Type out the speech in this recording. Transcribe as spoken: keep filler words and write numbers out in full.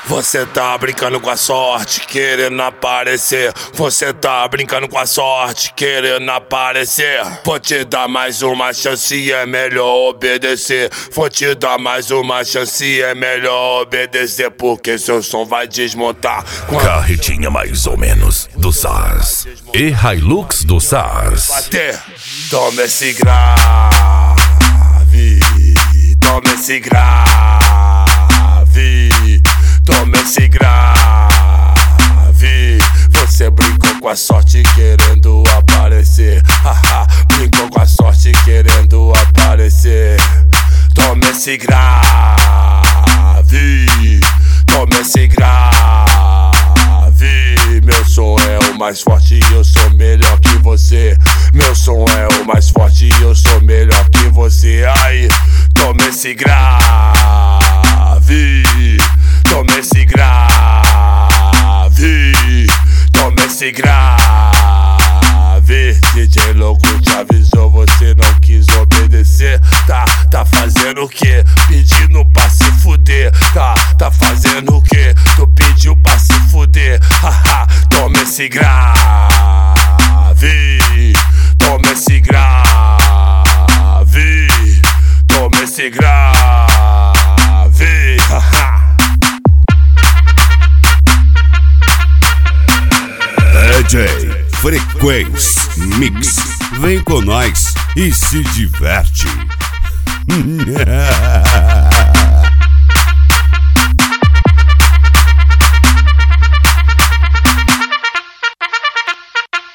Você tá brincando com a sorte, querendo aparecer. Você tá brincando com a sorte, querendo aparecer. Vou te dar mais uma chance, é melhor obedecer. Vou te dar mais uma chance, é melhor obedecer. Porque seu som vai desmontar. Carretinha mais ou menos do SARS e Hilux do SARS. Bater, toma esse grave, toma esse grave, toma esse grave. Você brincou com a sorte querendo aparecer. Haha, brincou com a sorte querendo aparecer. Toma esse grave, toma esse grave. Meu som é o mais forte e eu sou melhor que você. Meu som é o mais forte e eu sou melhor que você. Aí, toma esse grave, toma esse grave, toma esse grave. D J louco te avisou, você não quis obedecer. Tá, tá fazendo o quê? Pedindo pra se fuder. Tá, tá fazendo o quê? Tu pediu pra se fuder. Haha, toma esse grave, toma esse grave, toma esse grave. Haha. D J Frequência Mix, vem com nós e se diverte.